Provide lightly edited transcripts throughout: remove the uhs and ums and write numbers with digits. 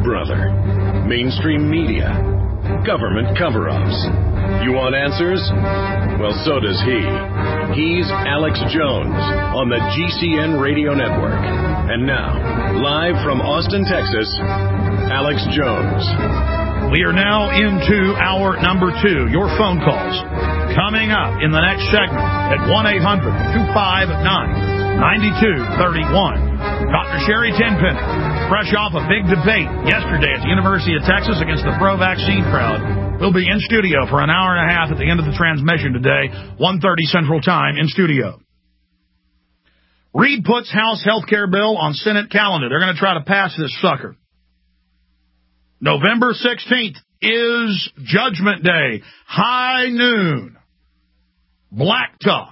brother. Mainstream media. Government cover-ups. You want answers? Well, so does he. He's Alex Jones on the GCN Radio Network. And now, live from Austin, Texas, Alex Jones. We are now into hour number 2. Your phone calls coming up in the next segment at 1-800-259-9231. Dr. Sherry Tenpenny, fresh off a big debate yesterday at the University of Texas against the pro-vaccine crowd, will be in studio for an hour and a half at the end of the transmission today, 1:30 Central Time in studio. Reid puts House health care bill on Senate calendar. They're going to try to pass this sucker. November 16th is Judgment Day, high noon, blacktop.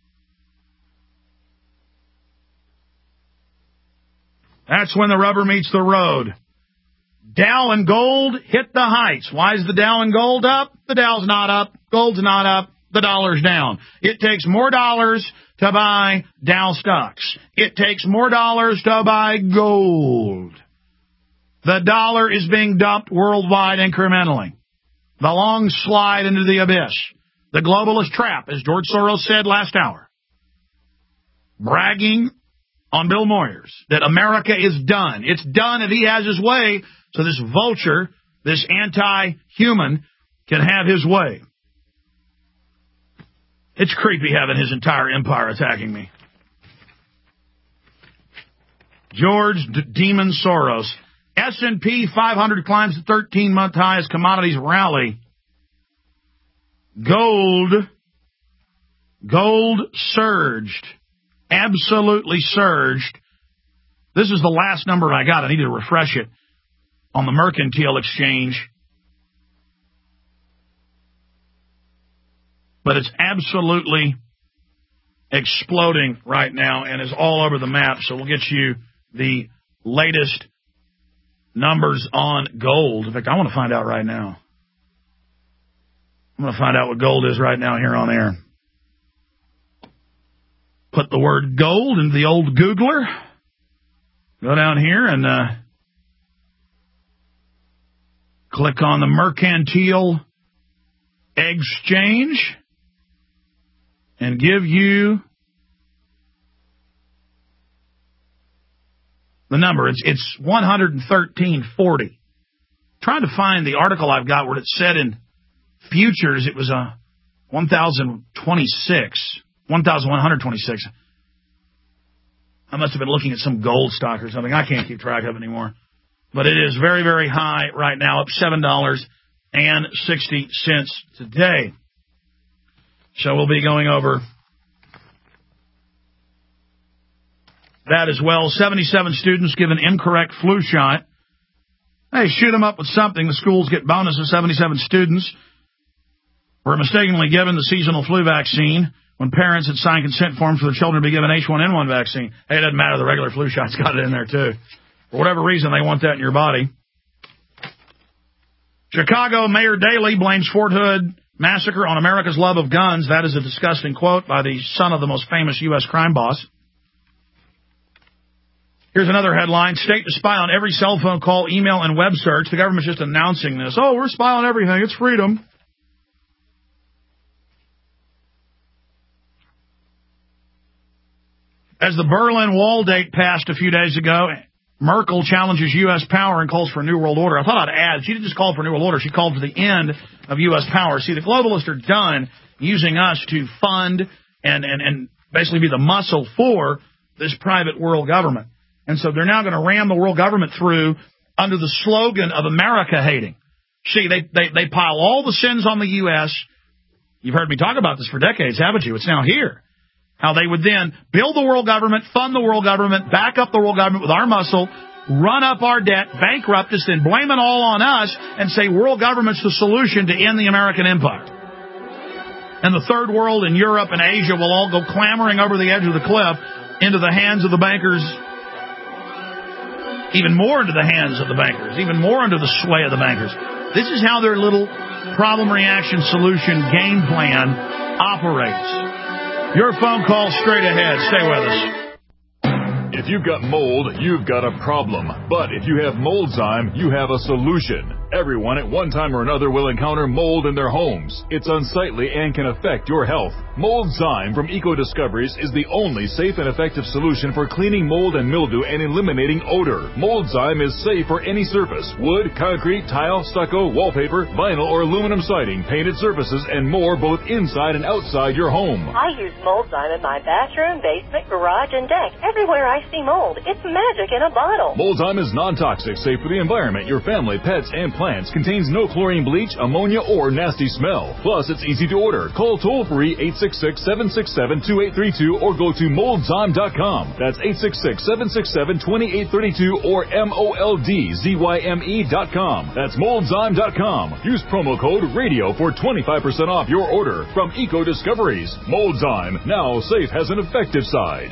That's when the rubber meets the road. Dow and gold hit the heights. Why is the Dow and gold up? The Dow's not up. Gold's not up. The dollar's down. It takes more dollars to buy Dow stocks. It takes more dollars to buy gold. The dollar is being dumped worldwide incrementally. The long slide into the abyss. The globalist trap, as George Soros said last hour. Bragging on Bill Moyers that America is done. It's done if he has his way, so this vulture, this anti-human, can have his way. It's creepy having his entire empire attacking me. George Demon Soros. S&P 500 climbs to 13-month high as commodities rally. Gold surged. Absolutely surged. This is the last number I got. I need to refresh it on the Mercantile Exchange. But it's absolutely exploding right now and is all over the map. So we'll get you the latest numbers on gold. In fact, I want to find out right now. I'm going to find out what gold is right now here on air. Put the word gold into the old Googler. Go down here and click on the Mercantile Exchange and give you the number. It's 113.40. Trying to find the article I've got where it said in futures it was a 1,126. I must have been looking at some gold stock or something. I can't keep track of it anymore. But it is very, very high right now, up $7.60 today. So we'll be going over that as well. 77 students given incorrect flu shot. Hey, shoot them up with something. The schools get bonus of 77 students were mistakenly given the seasonal flu vaccine when parents had signed consent forms for their children to be given H1N1 vaccine. Hey, it doesn't matter. The regular flu shot's got it in there, too. For whatever reason, they want that in your body. Chicago Mayor Daley blames Fort Hood massacre on America's love of guns. That is a disgusting quote by the son of the most famous U.S. crime boss. Here's another headline. State to spy on every cell phone call, email, and web search. The government's just announcing this. Oh, we're spying on everything. It's freedom. As the Berlin Wall date passed a few days ago, Merkel challenges U.S. power and calls for a new world order. I thought I'd add, she didn't just call for a new world order, she called for the end of U.S. power. See, the globalists are done using us to fund and basically be the muscle for this private world government. And so they're now going to ram the world government through under the slogan of America hating. See, they pile all the sins on the U.S. You've heard me talk about this for decades, haven't you? It's now here. How they would then build the world government, fund the world government, back up the world government with our muscle, run up our debt, bankrupt us, then blame it all on us and say world government's the solution to end the American empire. And the third world in Europe and Asia will all go clambering over the edge of the cliff into the hands of the bankers, even more into the hands of the bankers, even more under the sway of the bankers. This is how their little problem reaction solution game plan operates. Your phone call straight ahead. Stay with us. If you've got mold, you've got a problem. But if you have Moldzyme, you have a solution. Everyone at one time or another will encounter mold in their homes. It's unsightly and can affect your health. Moldzyme from Eco Discoveries is the only safe and effective solution for cleaning mold and mildew and eliminating odor. Moldzyme is safe for any surface: wood, concrete, tile, stucco, wallpaper, vinyl or aluminum siding, painted surfaces, and more, both inside and outside your home. I use Moldzyme in my bathroom, basement, garage, and deck. Everywhere I see mold, it's magic in a bottle. Moldzyme is non-toxic, safe for the environment, your family, pets, and plants. Contains no chlorine, bleach, ammonia, or nasty smell. Plus, it's easy to order. Call toll-free 866-767-2832 or go to Moldzyme.com. That's 866-767-2832 or MOLDZYME.com. That's Moldzyme.com. Use promo code RADIO for 25% off your order from Eco Discoveries. Moldzyme, now safe has an effective side.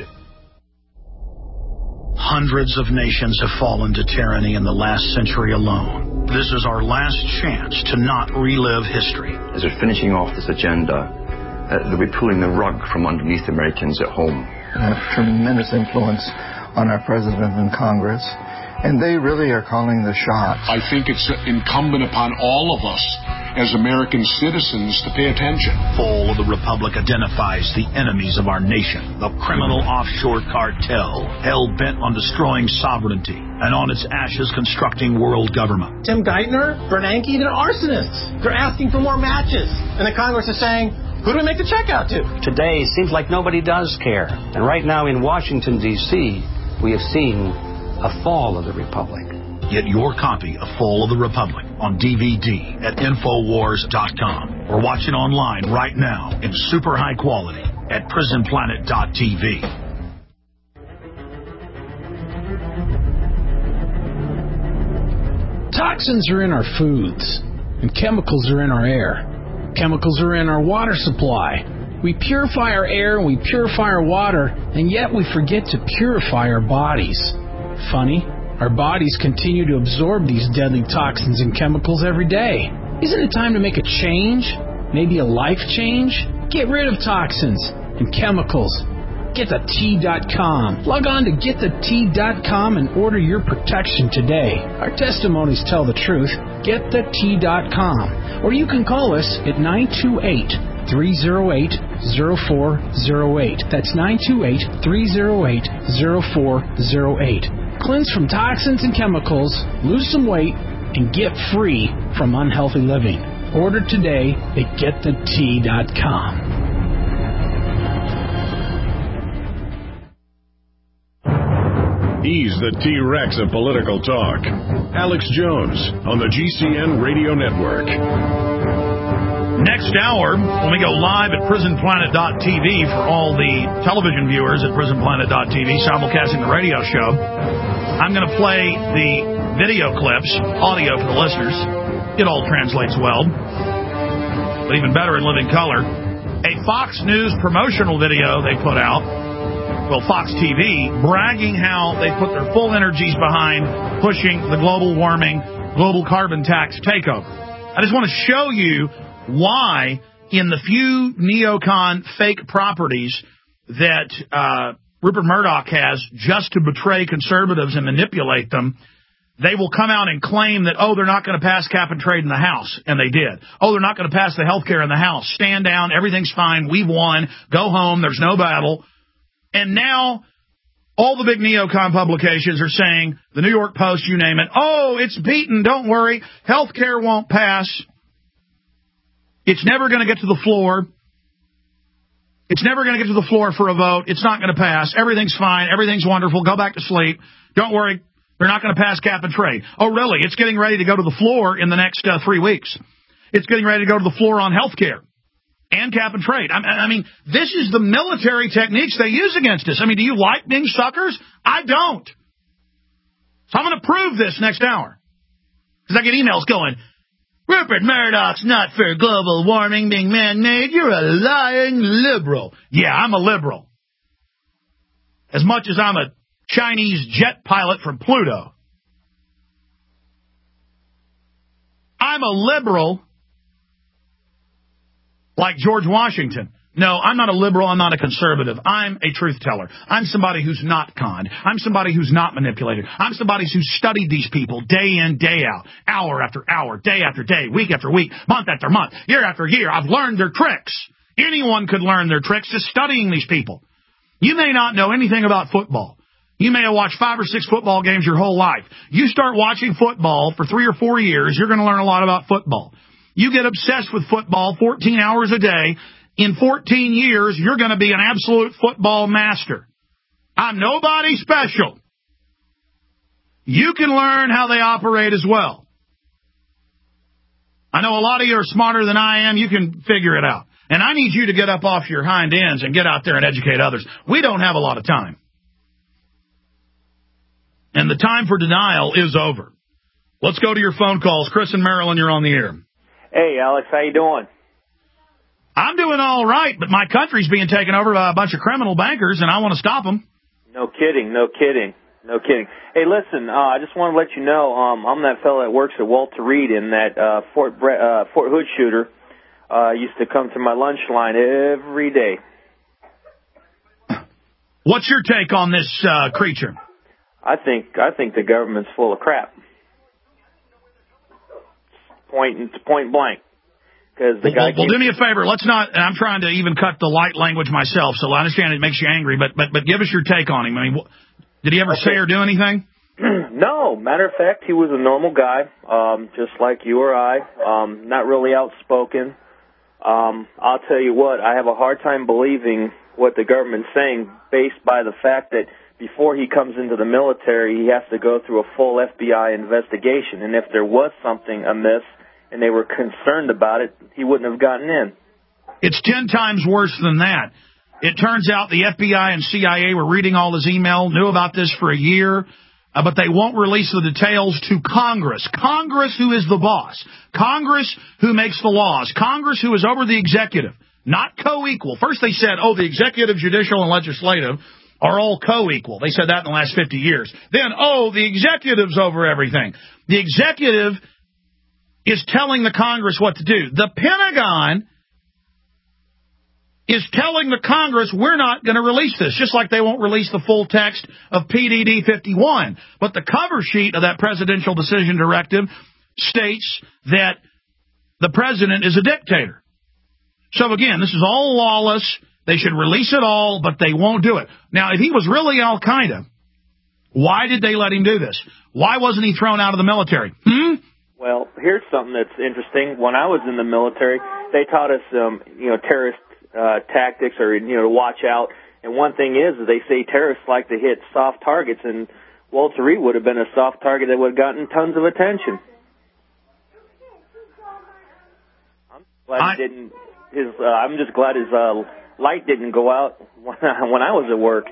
Hundreds of nations have fallen to tyranny in the last century alone. This is our last chance to not relive history. As we're finishing off this agenda, they'll be pulling the rug from underneath Americans at home. They have tremendous influence on our president and Congress, and they really are calling the shots. I think it's incumbent upon all of us as American citizens to pay attention. Fall of the Republic identifies the enemies of our nation, the criminal offshore cartel, hell-bent on destroying sovereignty, and on its ashes constructing world government. Tim Geithner, Bernanke, they're arsonists. They're asking for more matches. And the Congress is saying, who do we make the check out to? Today, it seems like nobody does care. And right now in Washington, D.C., we have seen a fall of the Republic. Get your copy of Fall of the Republic on DVD at Infowars.com or watch it online right now in super high quality at PrisonPlanet.tv. Toxins are in our foods, and chemicals are in our air. Chemicals are in our water supply. We purify our air and we purify our water, and yet we forget to purify our bodies. Funny, our bodies continue to absorb these deadly toxins and chemicals every day. Isn't it time to make a change? Maybe a life change? Get rid of toxins and chemicals. GetTheT.com. Log on to GetTheT.com and order your protection today. Our testimonies tell the truth. GetTheT.com. Or you can call us at 928-308-0408. That's 928-308-0408. Cleanse from toxins and chemicals, lose some weight, and get free from unhealthy living. Order today at GetTheT.com. He's the T-Rex of political talk. Alex Jones on the GCN Radio Network. Next hour, when we go live at PrisonPlanet.tv for all the television viewers at PrisonPlanet.tv, simulcasting the radio show, I'm going to play the video clips, audio for the listeners. It all translates well, but even better in living color. A Fox News promotional video they put out, well, Fox TV, bragging how they put their full energies behind pushing the global warming, global carbon tax takeover. I just want to show you why in the few neocon fake properties that Rupert Murdoch has just to betray conservatives and manipulate them, they will come out and claim that, oh, they're not going to pass cap and trade in the House, and they did. Oh, they're not going to pass the health care in the House. Stand down, everything's fine, we've won, go home, there's no battle. And now all the big neocon publications are saying, the New York Post, you name it, oh, it's beaten, don't worry, health care won't pass. It's never going to get to the floor. It's never going to get to the floor for a vote. It's not going to pass. Everything's fine. Everything's wonderful. Go back to sleep. Don't worry. They're not going to pass cap and trade. Oh, really? It's getting ready to go to the floor in the next 3 weeks. It's getting ready to go to the floor on health care and cap and trade. I mean, this is the military techniques they use against us. I mean, do you like being suckers? I don't. So I'm going to prove this next hour. Because I get emails going, Rupert Murdoch's not for global warming being man-made. You're a lying liberal. Yeah, I'm a liberal. As much as I'm a Chinese jet pilot from Pluto. I'm a liberal like George Washington. No, I'm not a liberal. I'm not a conservative. I'm a truth teller. I'm somebody who's not conned. I'm somebody who's not manipulated. I'm somebody who's studied these people day in, day out, hour after hour, day after day, week after week, month after month, year after year. I've learned their tricks. Anyone could learn their tricks just studying these people. You may not know anything about football. You may have watched 5 or 6 football games your whole life. You start watching football for 3 or 4 years, you're going to learn a lot about football. You get obsessed with football 14 hours a day. In 14 years, you're going to be an absolute football master. I'm nobody special. You can learn how they operate as well. I know a lot of you are smarter than I am. You can figure it out. And I need you to get up off your hind ends and get out there and educate others. We don't have a lot of time. And the time for denial is over. Let's go to your phone calls. Chris in Maryland, you're on the air. Hey, Alex, how you doing? I'm doing all right, but my country's being taken over by a bunch of criminal bankers, and I want to stop them. No kidding. Hey, listen, I just want to let you know, I'm that fellow that works at Walter Reed, and that Fort Hood shooter used to come to my lunch line every day. What's your take on this creature? I think the government's full of crap. Point blank. Well, do me a favor. Let's not. I'm trying to even cut the light language myself, so I understand it makes you angry. But give us your take on him. I mean, did he ever say or do anything? No. Matter of fact, he was a normal guy, just like you or I. Not really outspoken. I'll tell you what. I have a hard time believing what the government's saying, based by the fact that before he comes into the military, he has to go through a full FBI investigation, and if there was something amiss and they were concerned about it, he wouldn't have gotten in. It's 10 times worse than that. It turns out the FBI and CIA were reading all his email, knew about this for a year, but they won't release the details to Congress. Congress, who is the boss. Congress, who makes the laws. Congress, who is over the executive. Not co-equal. First they said, the executive, judicial, and legislative are all co-equal. They said that in the last 50 years. Then, the executive's over everything. The executive is telling the Congress what to do. The Pentagon is telling the Congress, we're not going to release this, just like they won't release the full text of PDD 51. But the cover sheet of that presidential decision directive states that the president is a dictator. So again, this is all lawless. They should release it all, but they won't do it. Now, if he was really Al-Qaeda, why did they let him do this? Why wasn't he thrown out of the military? Well, here's something that's interesting. When I was in the military, they taught us, terrorist tactics, or to watch out. And one thing is they say terrorists like to hit soft targets, and Walter Reed would have been a soft target that would have gotten tons of attention. I'm just glad his light didn't go out when I was at work.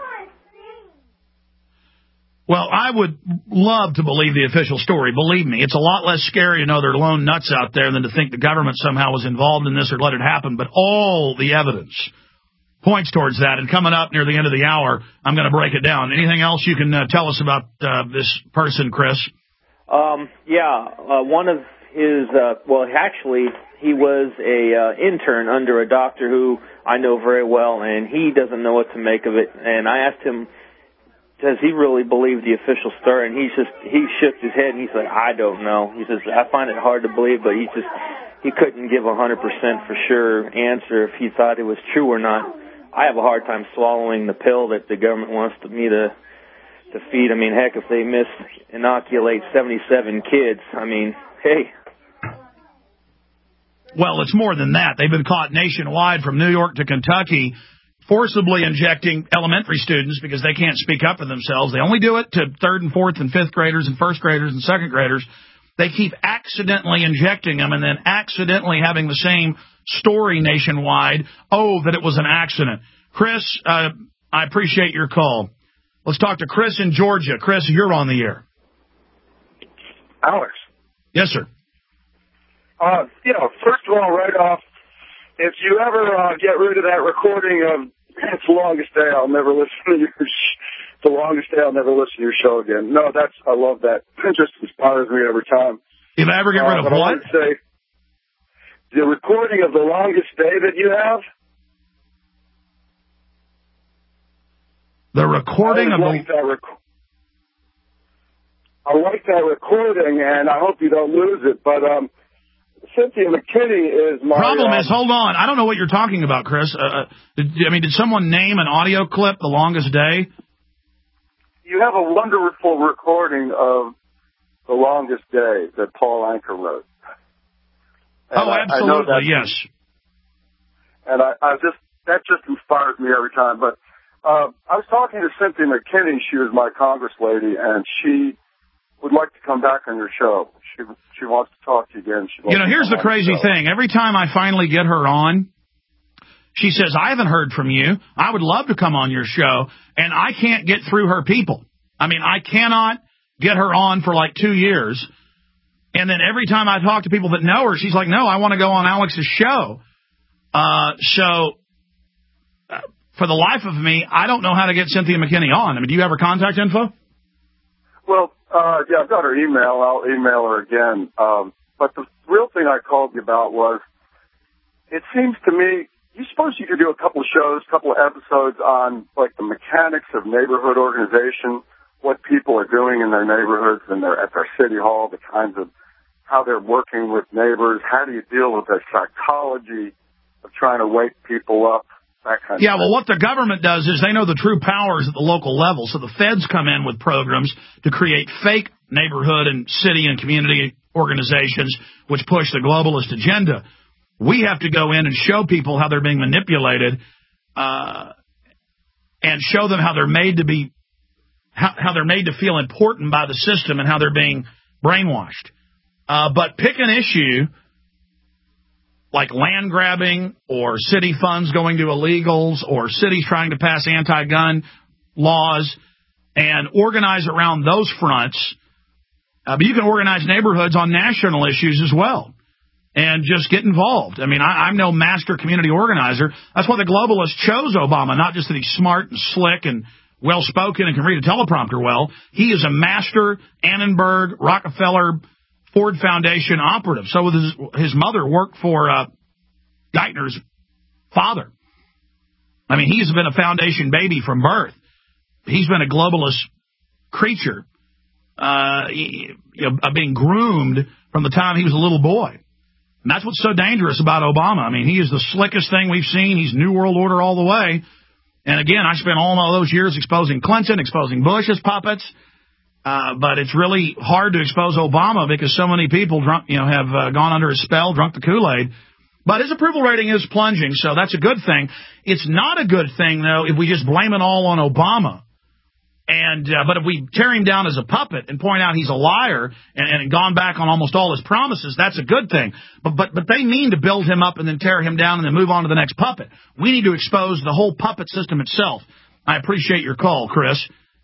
Well, I would love to believe the official story. Believe me, it's a lot less scary to know there are lone nuts out there than to think the government somehow was involved in this or let it happen. But all the evidence points towards that. And coming up near the end of the hour, I'm going to break it down. Anything else you can tell us about this person, Chris? One of his, actually, he was a intern under a doctor who I know very well, and he doesn't know what to make of it. And I asked him, does he really believe the official story? And he shook his head and he said, I don't know. He says, I find it hard to believe, but he couldn't give 100% for sure answer if he thought it was true or not. I have a hard time swallowing the pill that the government wants me to feed. I mean, heck, if they inoculate 77 kids, I mean, hey. Well, it's more than that. They've been caught nationwide from New York to Kentucky forcibly injecting elementary students because they can't speak up for themselves. They only do it to 3rd and 4th and 5th graders and 1st graders and 2nd graders. They keep accidentally injecting them and then accidentally having the same story nationwide, that it was an accident. Chris, I appreciate your call. Let's talk to Chris in Georgia. Chris, you're on the air. Alex. Yes, sir. First of all, right off, if you ever get rid of that recording of It's the Longest Day, I'll never listen to your The Longest Day, I'll never listen to your show again. No, I love that. It just inspires me every time. If I ever get rid of what? I want to say, the recording of The Longest Day that you have, The recording of I like that recording, and I hope you don't lose it. But Cynthia McKinney is my... Problem is, hold on. I don't know what you're talking about, Chris. Did someone name an audio clip, The Longest Day? You have a wonderful recording of The Longest Day that Paul Anka wrote. And absolutely, yes. And that just inspires me every time. But I was talking to Cynthia McKinney. She was my Congress lady, and she would like to come back on your show. She wants to talk to you again. Here's the crazy thing. Every time I finally get her on, she says, I haven't heard from you. I would love to come on your show, and I can't get through her people. I mean, I cannot get her on for like 2 years. And then every time I talk to people that know her, she's like, no, I want to go on Alex's show. For the life of me, I don't know how to get Cynthia McKinney on. I mean, do you have her contact info? Well, yeah, I've got her email. I'll email her again. But the real thing I called you about was, it seems to me, you suppose you could do a couple of shows, a couple of episodes on, like, the mechanics of neighborhood organization, what people are doing in their neighborhoods and at their city hall, the kinds of how they're working with neighbors, how do you deal with the psychology of trying to wake people up, that kind of thing. Well, what the government does is they know the true powers at the local level, so the feds come in with programs to create fake neighborhood and city and community organizations which push the globalist agenda. We have to go in and show people how they're being manipulated and show them how they're made to be how they're made to feel important by the system and how they're being brainwashed. But pick an issue like land grabbing or city funds going to illegals or cities trying to pass anti-gun laws and organize around those fronts. But you can organize neighborhoods on national issues as well and just get involved. I mean, I'm no master community organizer. That's why the globalists chose Obama, not just that he's smart and slick and well-spoken and can read a teleprompter well. He is a master Annenberg, Rockefeller, Ford Foundation operative. So with his mother worked for Geithner's father. I mean, he's been a foundation baby from birth. He's been a globalist creature, being groomed from the time he was a little boy. And that's what's so dangerous about Obama. I mean, he is the slickest thing we've seen. He's New World Order all the way. And again, I spent all those years exposing Clinton, exposing Bush as puppets. But it's really hard to expose Obama because so many people have gone under his spell, drunk the Kool-Aid. But his approval rating is plunging, so that's a good thing. It's not a good thing, though, if we just blame it all on Obama. But if we tear him down as a puppet and point out he's a liar and gone back on almost all his promises, that's a good thing. But they mean to build him up and then tear him down and then move on to the next puppet. We need to expose the whole puppet system itself. I appreciate your call, Chris.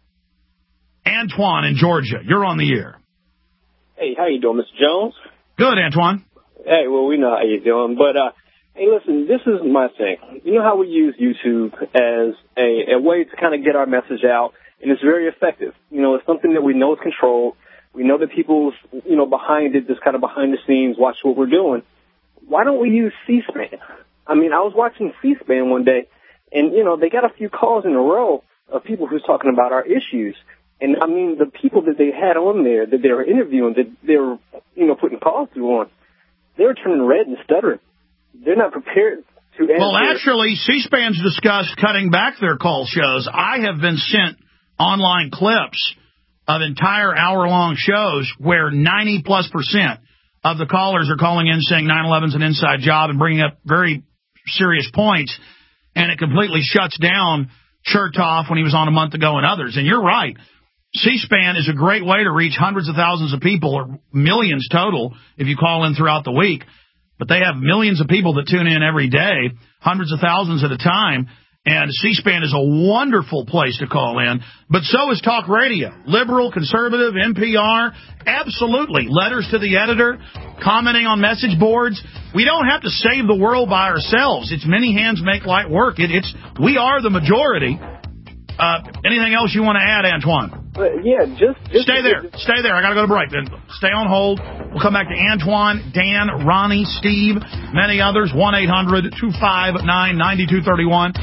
Antoine in Georgia, you're on the air. Hey, how you doing, Mr. Jones? Good, Antoine. Hey, well, we know how you're doing. But, hey, listen, this is my thing. You know how we use YouTube as a way to kind of get our message out, and it's very effective. You know, it's something that we know is controlled. We know that people's, behind it, just kind of behind the scenes, watch what we're doing. Why don't we use C-SPAN? I mean, I was watching C-SPAN one day, and, they got a few calls in a row of people who's talking about our issues. And, I mean, the people that they had on there that they were interviewing, that they were, putting calls through on, they were turning red and stuttering. They're not prepared to answer. Well, actually, C-SPAN's discussed cutting back their call shows. I have been sent online clips of entire hour-long shows where 90+% of the callers are calling in saying 9/11's an inside job and bringing up very serious points, and it completely shuts down Chertoff when he was on a month ago and others. And you're right. C-SPAN is a great way to reach hundreds of thousands of people, or millions total, if you call in throughout the week. But they have millions of people that tune in every day, hundreds of thousands at a time. And C-SPAN is a wonderful place to call in. But so is talk radio. Liberal, conservative, NPR, absolutely. Letters to the editor, commenting on message boards. We don't have to save the world by ourselves. It's many hands make light work. We are the majority. Anything else you want to add, Antoine? Yeah, just stay there. Stay there. I got to go to break. Then stay on hold. We'll come back to Antoine, Dan, Ronnie, Steve, many others. 1-800-259-9231.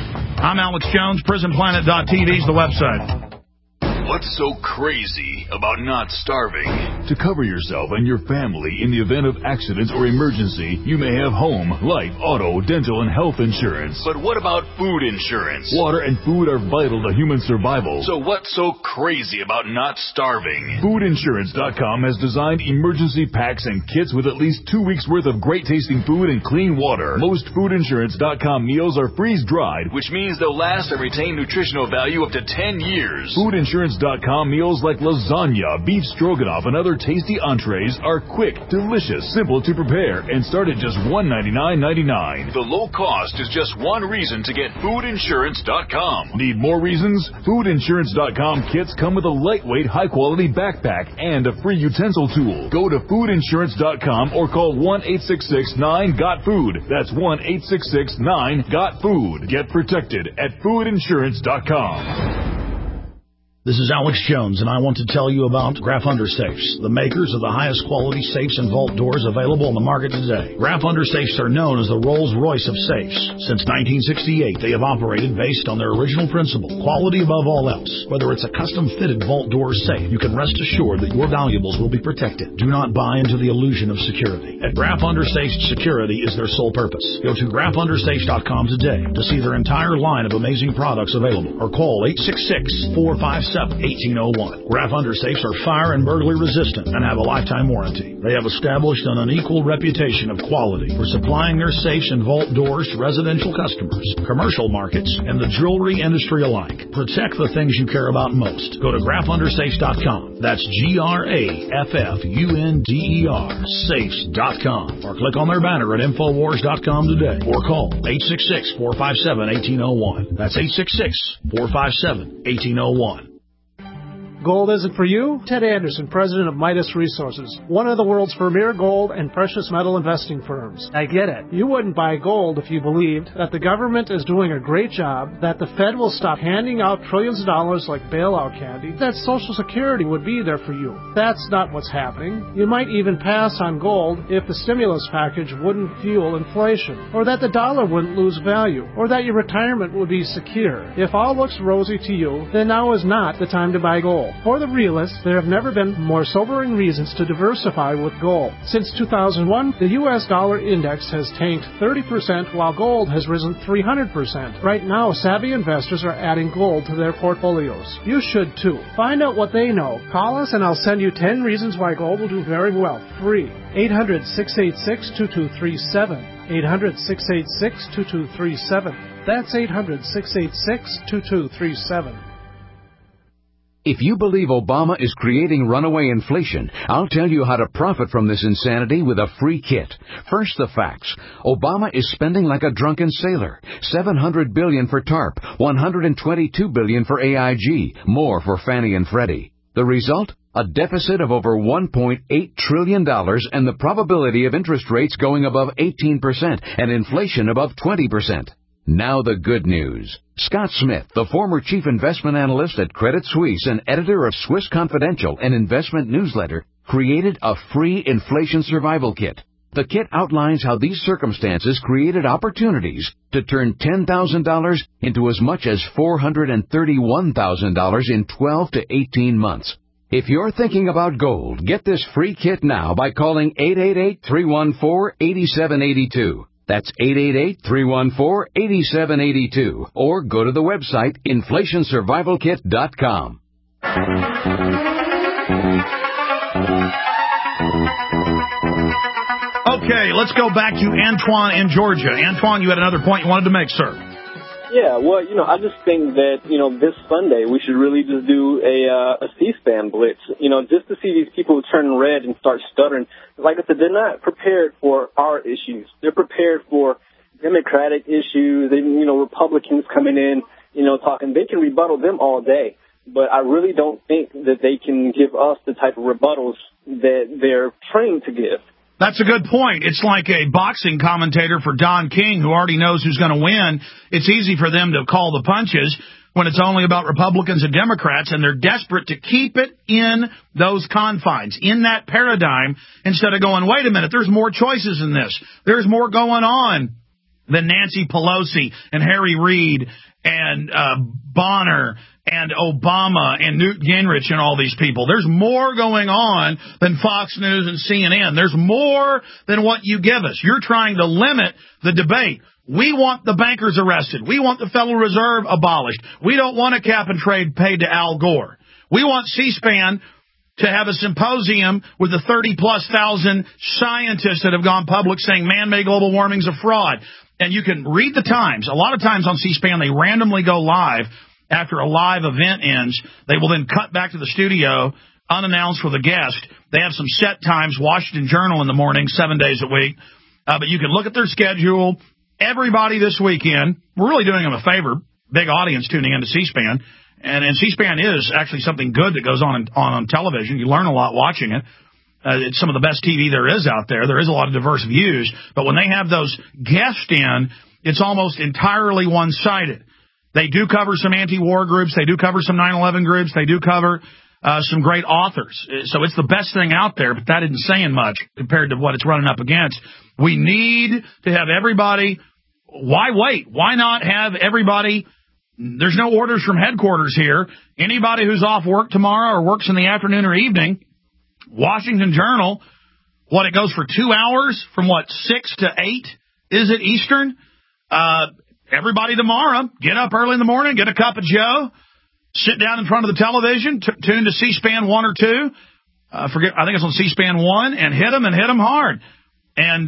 I'm Alex Jones. PrisonPlanet.tv is the website. What's so crazy about not starving? To cover yourself and your family in the event of accidents or emergency, you may have home, life, auto, dental, and health insurance. But what about food insurance? Water and food are vital to human survival. So what's so crazy about not starving? Foodinsurance.com has designed emergency packs and kits with at least 2 weeks' worth of great-tasting food and clean water. Most Foodinsurance.com meals are freeze-dried, which means they'll last and retain nutritional value up to 10 years. Foodinsurance.com meals like lasagna, beef stroganoff, and other tasty entrees are quick, delicious, simple to prepare, and start at just $199.99. The low cost is just one reason to get Foodinsurance.com. Need more reasons? Foodinsurance.com kits come with a lightweight, high-quality backpack and a free utensil tool. Go to Foodinsurance.com or call 1-866-9-GOT-FOOD. That's 1-866-9-GOT-FOOD. Get protected at Foodinsurance.com. This is Alex Jones, and I want to tell you about Graf Undersafes, the makers of the highest quality safes and vault doors available on the market today. Graf Undersafes are known as the Rolls-Royce of safes. Since 1968, they have operated based on their original principle, quality above all else. Whether it's a custom-fitted vault door or safe, you can rest assured that your valuables will be protected. Do not buy into the illusion of security. At Graf Undersafes, security is their sole purpose. Go to GrafUndersafes.com today to see their entire line of amazing products available, or call 866-457-1801. Graf Undersafes are fire and burglary resistant and have a lifetime warranty. They have established an unequal reputation of quality for supplying their safes and vault doors to residential customers, commercial markets, and the jewelry industry alike. Protect the things you care about most. Go to GrafUndersafes.com. That's GrafUnder Safes.com. Or click on their banner at Infowars.com today. Or call 866-457-1801. That's 866-457-1801. Gold isn't for you? Ted Anderson, president of Midas Resources, one of the world's premier gold and precious metal investing firms. I get it. You wouldn't buy gold if you believed that the government is doing a great job, that the Fed will stop handing out trillions of dollars like bailout candy, that Social Security would be there for you. That's not what's happening. You might even pass on gold if the stimulus package wouldn't fuel inflation, or that the dollar wouldn't lose value, or that your retirement would be secure. If all looks rosy to you, then now is not the time to buy gold. For the realists, there have never been more sobering reasons to diversify with gold. Since 2001, the U.S. dollar index has tanked 30% while gold has risen 300%. Right now, savvy investors are adding gold to their portfolios. You should too. Find out what they know. Call us and I'll send you 10 reasons why gold will do very well. Free. 800-686-2237. 800-686-2237. That's 800-686-2237. If you believe Obama is creating runaway inflation, I'll tell you how to profit from this insanity with a free kit. First, the facts. Obama is spending like a drunken sailor. $700 billion for TARP, $122 billion for AIG, more for Fannie and Freddie. The result? A deficit of over $1.8 trillion and the probability of interest rates going above 18% and inflation above 20%. Now the good news. Scott Smith, the former chief investment analyst at Credit Suisse and editor of Swiss Confidential, an investment newsletter, created a free inflation survival kit. The kit outlines how these circumstances created opportunities to turn $10,000 into as much as $431,000 in 12 to 18 months. If you're thinking about gold, get this free kit now by calling 888-314-8782. That's 888-314-8782. Or go to the website inflationsurvivalkit.com. Okay, let's go back to Antoine in Georgia. Antoine, you had another point you wanted to make, sir. Yeah, well, I just think that, this Sunday we should really just do a C-SPAN blitz, just to see these people turn red and start stuttering. Like I said, they're not prepared for our issues. They're prepared for Democratic issues. They, Republicans coming in, talking. They can rebuttal them all day. But I really don't think that they can give us the type of rebuttals that they're trained to give. That's a good point. It's like a boxing commentator for Don King who already knows who's going to win. It's easy for them to call the punches when it's only about Republicans and Democrats, and they're desperate to keep it in those confines, in that paradigm, instead of going, wait a minute, there's more choices in this. There's more going on than Nancy Pelosi and Harry Reid and Bonner and Obama and Newt Gingrich and all these people. There's more going on than Fox News and CNN. There's more than what you give us. You're trying to limit the debate. We want the bankers arrested. We want the Federal Reserve abolished. We don't want a cap and trade paid to Al Gore. We want C-SPAN to have a symposium with the 30-plus thousand scientists that have gone public saying man-made global warming is a fraud. And you can read the times. A lot of times on C-SPAN, they randomly go live after a live event ends. They will then cut back to the studio unannounced with a guest. They have some set times, Washington Journal in the morning, 7 days a week. But you can look at their schedule. Everybody this weekend, we're really doing them a favor, big audience tuning into C-SPAN. And C-SPAN is actually something good that goes on television. You learn a lot watching it. It's some of the best TV there is out there. There is a lot of diverse views. But when they have those guests in, it's almost entirely one-sided. They do cover some anti-war groups. They do cover some 9/11 groups. They do cover some great authors. So it's the best thing out there, but that isn't saying much compared to what it's running up against. We need to have everybody. Why wait? Why not have everybody? There's no orders from headquarters here. Anybody who's off work tomorrow or works in the afternoon or evening, Washington Journal, it goes for 2 hours from 6 to 8? Is it Eastern? Everybody tomorrow, get up early in the morning, get a cup of Joe, sit down in front of the television, tune to C-SPAN 1 or 2. I think it's on C-SPAN 1, and hit them hard. And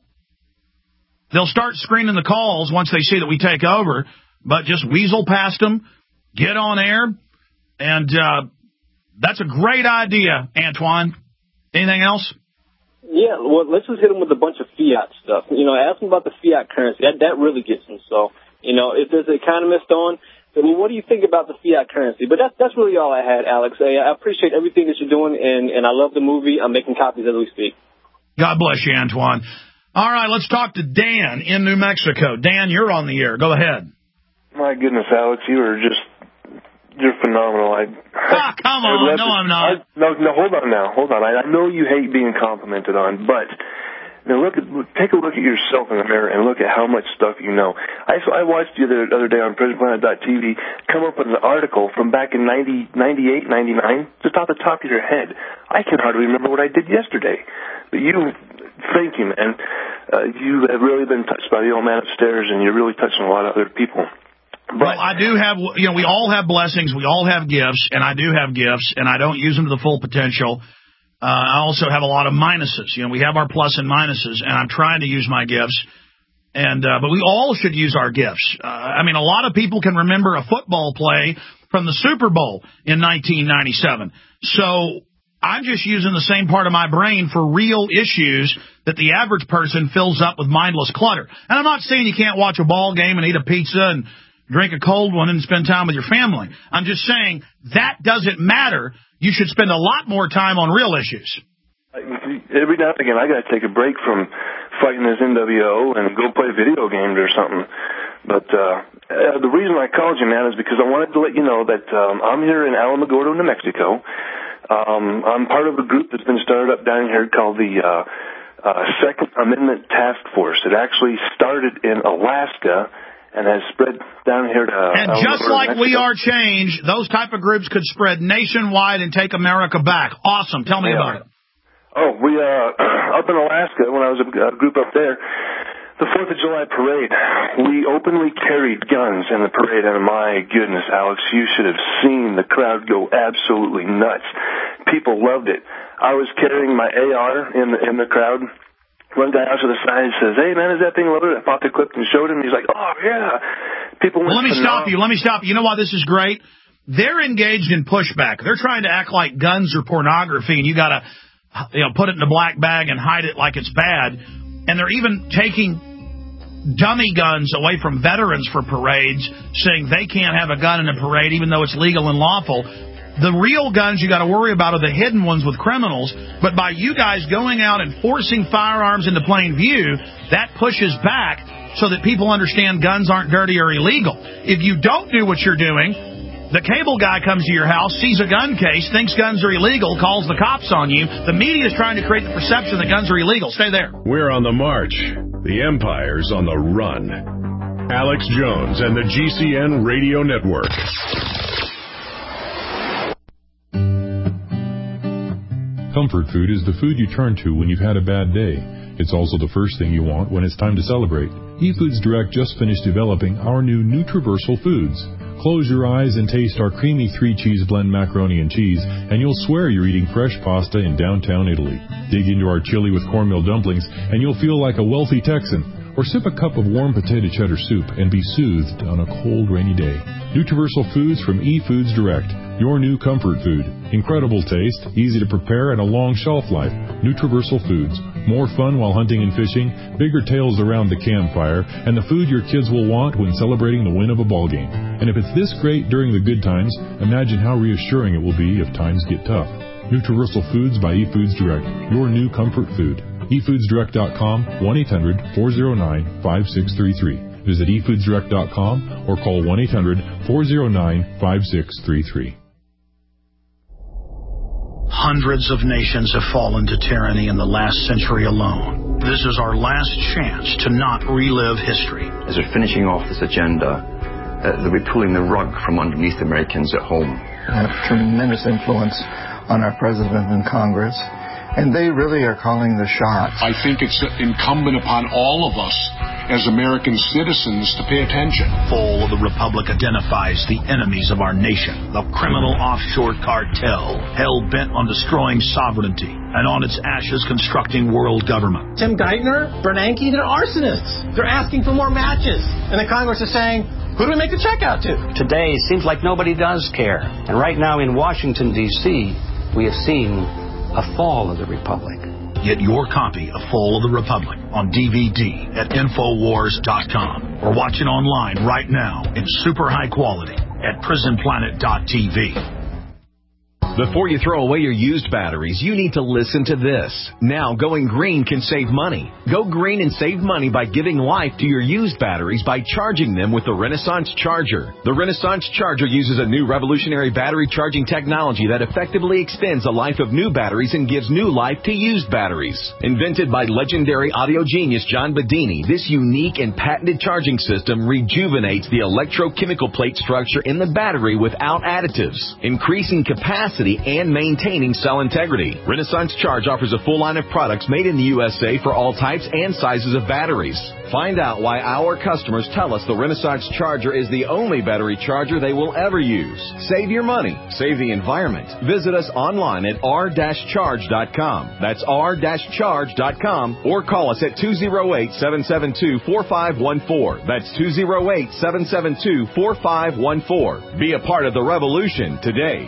they'll start screening the calls once they see that we take over, but just weasel past them, get on air, and that's a great idea, Antoine. Anything else? Yeah, well, let's just hit them with a bunch of fiat stuff. Ask them about the fiat currency. That really gets them. So, if there's an economist on, then what do you think about the fiat currency? But that's really all I had, Alex. I appreciate everything that you're doing, and I love the movie. I'm making copies as we speak. God bless you, Antoine. All right, let's talk to Dan in New Mexico. Dan, you're on the air. Go ahead. My goodness, Alex, you're phenomenal. Come on. No, I'm not. No, hold on now. Hold on. I know you hate being complimented on, but now take a look at yourself in the mirror and look at how much stuff you know. I watched you the other day on PrisonPlanet.tv come up with an article from back in 98, 99, just off the top of your head. I can hardly remember what I did yesterday. But thank you, man. You have really been touched by the old man upstairs, and you're really touching a lot of other people. Well, I do have, we all have blessings, we all have gifts, and I do have gifts, and I don't use them to the full potential. I also have a lot of minuses. We have our plus and minuses, and I'm trying to use my gifts. But we all should use our gifts. A lot of people can remember a football play from the Super Bowl in 1997. So I'm just using the same part of my brain for real issues that the average person fills up with mindless clutter. And I'm not saying you can't watch a ball game and eat a pizza and drink a cold one and spend time with your family. I'm just saying that doesn't matter. You should spend a lot more time on real issues. Every now and again, I got to take a break from fighting this NWO and go play video games or something. But the reason I called you, man, is because I wanted to let you know that I'm here in Alamogordo, New Mexico. I'm part of a group that's been started up down here called the Second Amendment Task Force. It actually started in Alaska and has spread down here to... And just like We Are Change, those type of groups could spread nationwide and take America back. Awesome. Tell me about it. Oh, we, up in Alaska, when I was a group up there, the 4th of July parade, we openly carried guns in the parade, and my goodness, Alex, you should have seen the crowd go absolutely nuts. People loved it. I was carrying my AR in the crowd. One guy out to the side says, "Hey, man, is that thing loaded?" I popped the clip and showed him. He's like, "Oh, yeah." People went. Let me stop you. You know why this is great? They're engaged in pushback. They're trying to act like guns are pornography, and you got to put it in a black bag and hide it like it's bad. And they're even taking dummy guns away from veterans for parades, saying they can't have a gun in a parade even though it's legal and lawful. The real guns you got to worry about are the hidden ones with criminals. But by you guys going out and forcing firearms into plain view, that pushes back so that people understand guns aren't dirty or illegal. If you don't do what you're doing, the cable guy comes to your house, sees a gun case, thinks guns are illegal, calls the cops on you. The media is trying to create the perception that guns are illegal. Stay there. We're on the march. The empire's on the run. Alex Jones and the GCN Radio Network. Comfort food is the food you turn to when you've had a bad day. It's also the first thing you want when it's time to celebrate. eFoods Direct just finished developing our new Nutriversal Foods. Close your eyes and taste our creamy 3-cheese blend macaroni and cheese, and you'll swear you're eating fresh pasta in downtown Italy. Dig into our chili with cornmeal dumplings, and you'll feel like a wealthy Texan. Or sip a cup of warm potato cheddar soup and be soothed on a cold, rainy day. Nutriversal Foods from eFoods Direct, your new comfort food. Incredible taste, easy to prepare, and a long shelf life. Nutriversal Foods. More fun while hunting and fishing, bigger tales around the campfire, and the food your kids will want when celebrating the win of a ball game. And if it's this great during the good times, imagine how reassuring it will be if times get tough. Nutriversal Foods by eFoods Direct, your new comfort food. eFoodsDirect.com, 1-800-409-5633. Visit eFoodsDirect.com or call 1-800-409-5633. Hundreds of nations have fallen to tyranny in the last century alone. This is our last chance to not relive history. As we're finishing off this agenda, they'll be pulling the rug from underneath Americans at home. They have tremendous influence on our president and Congress, and they really are calling the shots. I think it's incumbent upon all of us as American citizens to pay attention. Fall of the Republic identifies the enemies of our nation, the criminal offshore cartel, hell-bent on destroying sovereignty, and on its ashes constructing world government. Tim Geithner, Bernanke, they're arsonists. They're asking for more matches. And the Congress is saying, who do we make the check out to? Today, it seems like nobody does care. And right now in Washington, D.C., we have seen a fall of the Republic. Get your copy of Fall of the Republic on DVD at Infowars.com or watch it online right now in super high quality at PrisonPlanet.tv. Before you throw away your used batteries, you need to listen to this. Now, going green can save money. Go green and save money by giving life to your used batteries by charging them with the Renaissance Charger. The Renaissance Charger uses a new revolutionary battery charging technology that effectively extends the life of new batteries and gives new life to used batteries. Invented by legendary audio genius John Bedini, this unique and patented charging system rejuvenates the electrochemical plate structure in the battery without additives, increasing capacity and maintaining cell integrity. Renaissance Charge offers a full line of products made in the USA for all types and sizes of batteries. Find out why our customers tell us the Renaissance Charger is the only battery charger they will ever use. Save your money. Save the environment. Visit us online at r-charge.com. That's r-charge.com or call us at 208-772-4514. That's 208-772-4514. Be a part of the revolution today.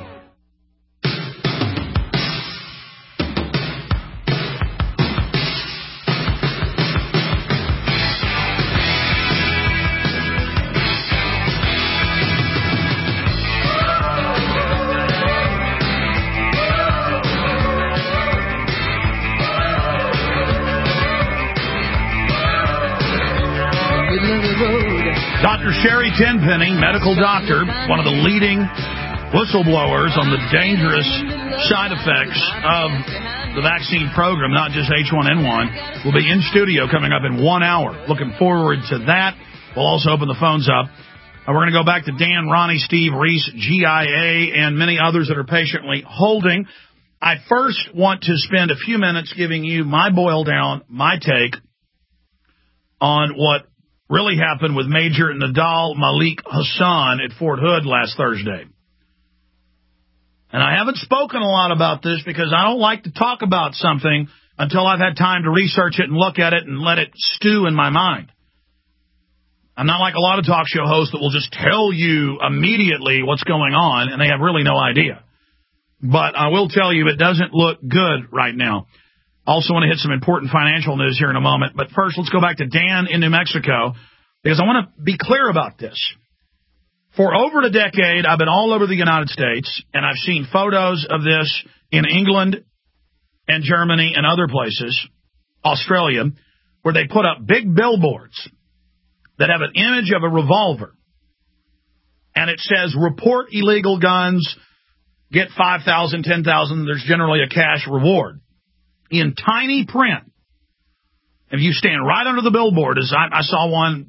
Dr. Sherry Tenpenny, medical doctor, one of the leading whistleblowers on the dangerous side effects of the vaccine program, not just H1N1, will be in studio coming up in 1 hour. Looking forward to that. We'll also open the phones up. We're going to go back to Dan, Ronnie, Steve, Reese, GIA, and many others that are patiently holding. I first want to spend a few minutes giving you my boil down, my take on what really happened with Major Nadal Malik Hassan at Fort Hood last Thursday. And I haven't spoken a lot about this because I don't like to talk about something until I've had time to research it and look at it and let it stew in my mind. I'm not like a lot of talk show hosts that will just tell you immediately what's going on, and they have really no idea. But I will tell you it doesn't look good right now. Also want to hit some important financial news here in a moment. But first, let's go back to Dan in New Mexico, because I want to be clear about this. For over a decade, I've been all over the United States, and I've seen photos of this in England and Germany and other places, Australia, where they put up big billboards that have an image of a revolver. And it says, report illegal guns, get 5,000, 10,000. There's generally a cash reward. In tiny print. If you stand right under the billboard, as I saw one a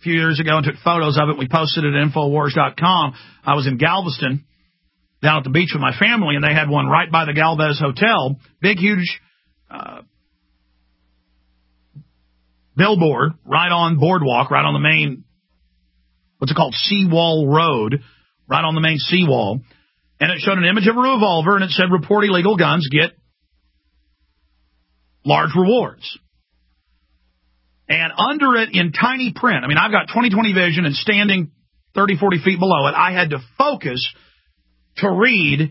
few years ago and took photos of it. We posted it at Infowars.com. I was in Galveston, down at the beach with my family, and they had one right by the Galvez Hotel. Big, huge billboard right on Boardwalk, right on the main, what's it called, Seawall Road, right on the main seawall. And it showed an image of a revolver, and it said, report illegal guns, get large rewards. And under it, in tiny print, I mean, I've got 20/20 vision, and standing 30, 40 feet below it, I had to focus to read,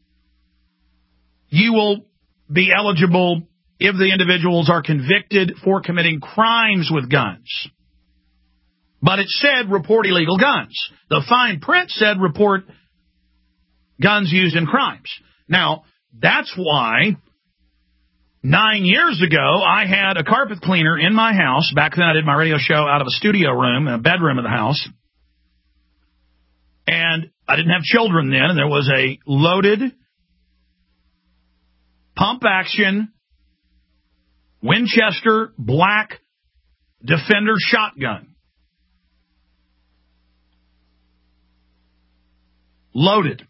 you will be eligible if the individuals are convicted for committing crimes with guns. But it said report illegal guns. The fine print said report guns used in crimes. Now, that's why 9 years ago I had a carpet cleaner in my house. Back then I did my radio show out of a studio room, in a bedroom of the house. And I didn't have children then, and there was a loaded pump-action Winchester Black Defender shotgun. Loaded.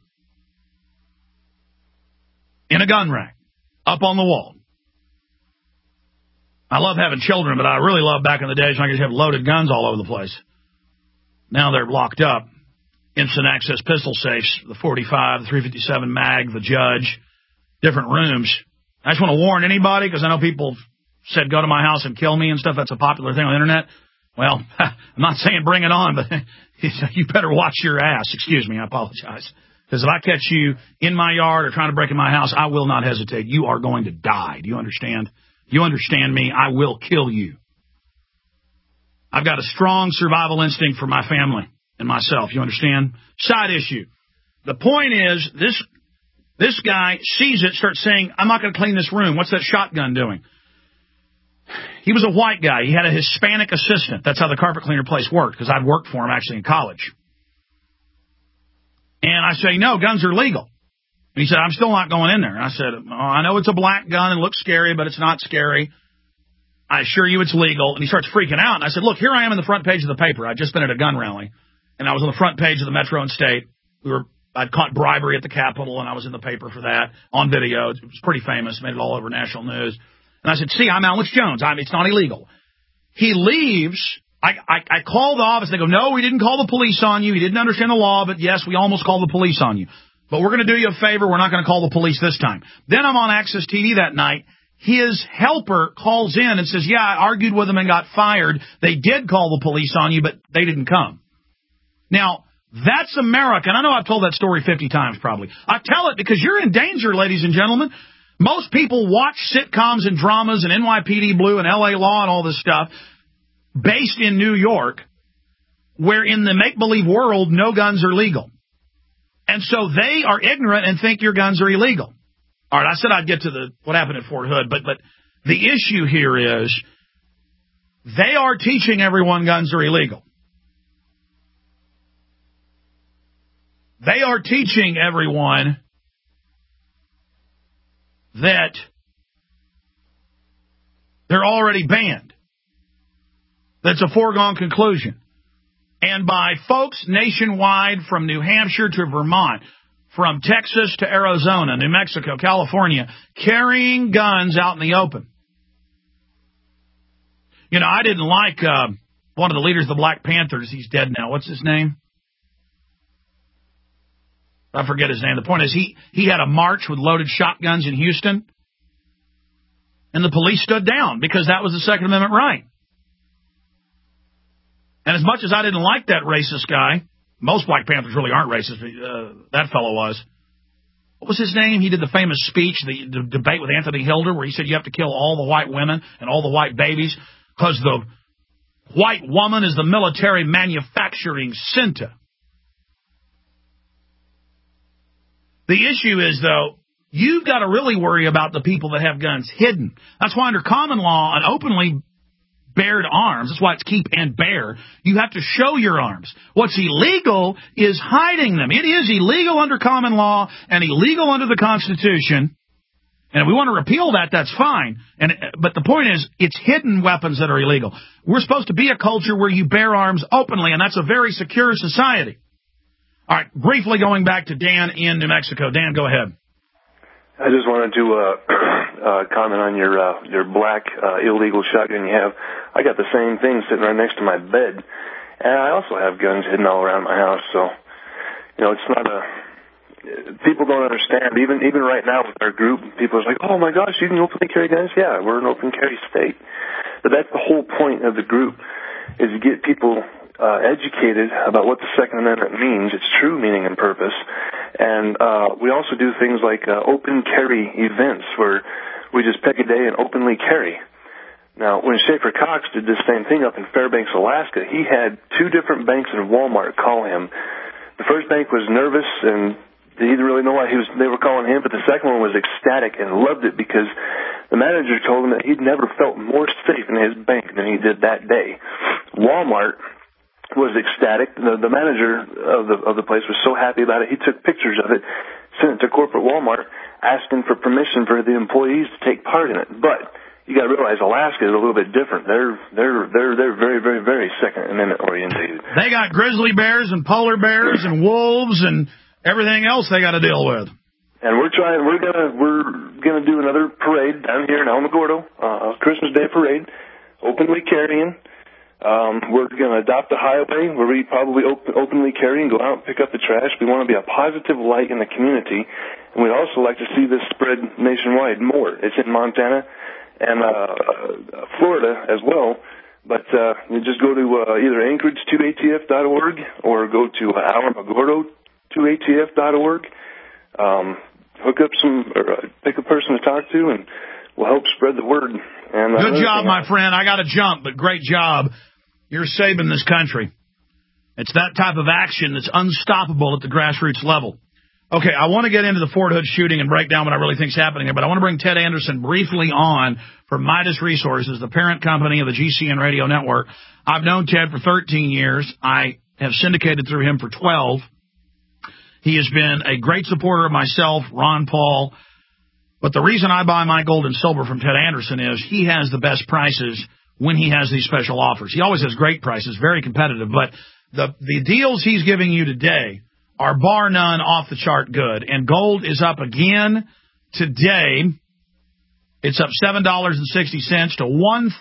In a gun rack. Up on the wall. I love having children, but I really loved back in the days when I could just have loaded guns all over the place. Now they're locked up. Instant access pistol safes, the 45, the 357 mag, the Judge, different rooms. I just want to warn anybody, because I know people said go to my house and kill me and stuff. That's a popular thing on the internet. Well, I'm not saying bring it on, but you better watch your ass. Excuse me, I apologize. Because if I catch you in my yard or trying to break in my house, I will not hesitate. You are going to die. Do you understand? You understand me? I will kill you. I've got a strong survival instinct for my family and myself. You understand? Side issue. The point is, this guy sees it, starts saying, I'm not going to clean this room. What's that shotgun doing? He was a white guy. He had a Hispanic assistant. That's how the carpet cleaner place worked, because I'd worked for him actually in college. And I say, no, guns are legal. And he said, I'm still not going in there. And I said, oh, I know it's a black gun and looks scary, but it's not scary. I assure you it's legal. And he starts freaking out. And I said, look, here I am in the front page of the paper. I'd just been at a gun rally. And I was on the front page of the Metro and State. I'd caught bribery at the Capitol, and I was in the paper for that on video. It was pretty famous, made it all over national news. And I said, see, I'm Alex Jones. It's not illegal. He leaves. I call the office. They go, no, we didn't call the police on you. He didn't understand the law, but yes, we almost called the police on you. But we're going to do you a favor. We're not going to call the police this time. Then I'm on Access TV that night. His helper calls in and says, yeah, I argued with them and got fired. They did call the police on you, but they didn't come. Now, that's America. And I know I've told that story 50 times probably. I tell it because you're in danger, ladies and gentlemen. Most people watch sitcoms and dramas and NYPD Blue and LA Law and all this stuff based in New York, where in the make-believe world, no guns are legal. And so they are ignorant and think your guns are illegal. All right, I said I'd get to what happened at Fort Hood, but the issue here is they are teaching everyone guns are illegal. They are teaching everyone that they're already banned. That's a foregone conclusion. And by folks nationwide from New Hampshire to Vermont, from Texas to Arizona, New Mexico, California, carrying guns out in the open. You know, I didn't like one of the leaders of the Black Panthers. He's dead now. What's his name? I forget his name. The point is he had a march with loaded shotguns in Houston, and the police stood down because that was the Second Amendment right. And as much as I didn't like that racist guy, most Black Panthers really aren't racist, but that fellow was. What was his name? He did the famous speech, the debate with Anthony Hilder, where he said you have to kill all the white women and all the white babies because the white woman is the military manufacturing center. The issue is, though, you've got to really worry about the people that have guns hidden. That's why under common law, an openly bared arms, that's why it's keep and bear, you have to show your arms. What's illegal is hiding them. It is illegal under common law and illegal under the Constitution And if we want to repeal that, that's fine. But the point is, it's hidden weapons that are illegal. We're supposed to be a culture where you bear arms openly, and that's a very secure society. All right, briefly going back to Dan in New Mexico. Dan, go ahead. I just wanted to comment on your black illegal shotgun you have. I got the same thing sitting right next to my bed, and I also have guns hidden all around my house. So, it's not people don't understand. Even right now with our group, people are like, "Oh my gosh, you can openly carry guns?" Yeah, we're an open carry state, but that's the whole point of the group, is to get people educated about what the Second Amendment means, its true meaning and purpose. And we also do things like open carry events where we just pick a day and openly carry. Now, when Schaefer Cox did this same thing up in Fairbanks, Alaska, he had 2 different banks and Walmart call him. The first bank was nervous and they didn't really know why they were calling him, but the second one was ecstatic and loved it because the manager told him that he'd never felt more safe in his bank than he did that day. Walmart was ecstatic. The manager of the place was so happy about it, he took pictures of it, sent it to corporate Walmart, asking for permission for the employees to take part in it. But you got to realize Alaska is a little bit different. They're very, very, very Second Amendment oriented. They got grizzly bears and polar bears and wolves and everything else they got to deal with. And we're gonna do another parade down here in Alamogordo, Christmas Day parade, openly carrying. We're going to adopt a highway where we probably openly carry and go out and pick up the trash. We want to be a positive light in the community, and we'd also like to see this spread nationwide more. It's in Montana and Florida as well, but you just go to either Anchorage2ATF.org or go to Alamogordo2ATF.org. Hook up pick a person to talk to, and we'll help spread the word. And good job, my friend. I got to jump, but great job. You're saving this country. It's that type of action that's unstoppable at the grassroots level. Okay, I want to get into the Fort Hood shooting and break down what I really think is happening there, but I want to bring Ted Anderson briefly on from Midas Resources, the parent company of the GCN Radio Network. I've known Ted for 13 years. I have syndicated through him for 12. He has been a great supporter of myself, Ron Paul. But the reason I buy my gold and silver from Ted Anderson is he has the best prices when he has these special offers. He always has great prices, very competitive. But the deals he's giving you today are bar none off the chart good. And gold is up again today. It's up $7.60 to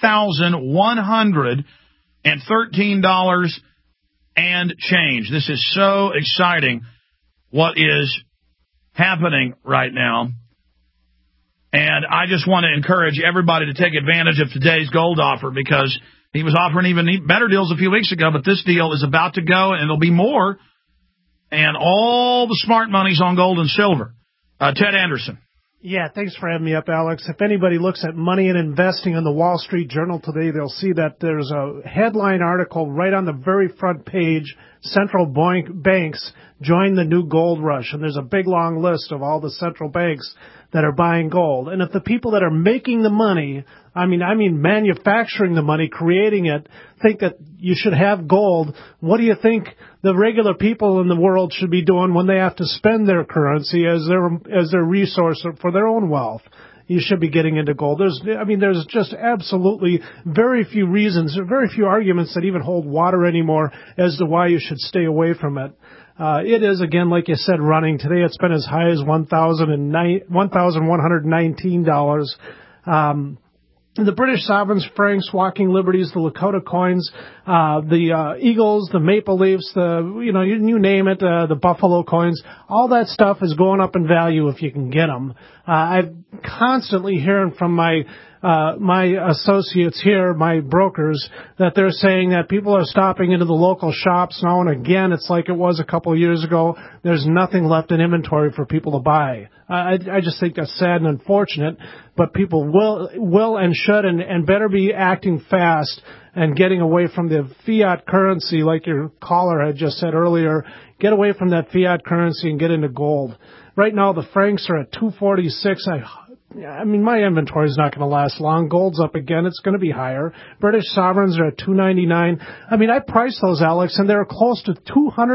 $1,113 and change. This is so exciting what is happening right now. And I just want to encourage everybody to take advantage of today's gold offer because he was offering even better deals a few weeks ago, but this deal is about to go, and there'll be more. And all the smart money's on gold and silver. Ted Anderson. Yeah, thanks for having me up, Alex. If anybody looks at money and investing in the Wall Street Journal today, they'll see that there's a headline article right on the very front page, Central Banks join the new gold rush. And there's a big, long list of all the central banks that are buying gold. And if the people that are making the money, I mean manufacturing the money, creating it, think that you should have gold, what do you think the regular people in the world should be doing when they have to spend their currency as their resource for their own wealth? You should be getting into gold. There's just absolutely very few reasons, very few arguments that even hold water anymore as to why you should stay away from it. It is, again, like you said, running. Today it's been as high as $1,119. The British sovereigns, francs, walking liberties, the Lakota coins, the Eagles, the Maple Leafs, you name it, the Buffalo coins, all that stuff is going up in value if you can get them. I'm constantly hearing from my associates here, my brokers, that they're saying that people are stopping into the local shops now, and again, it's like it was a couple of years ago. There's nothing left in inventory for people to buy. I just think that's sad and unfortunate, but people will and should and better be acting fast and getting away from the fiat currency, like your caller had just said earlier. Get away from that fiat currency and get into gold. Right now, the francs are at 246. My inventory is not going to last long. Gold's up again. It's going to be higher. British sovereigns are at $299. I priced those, Alex, and they're close to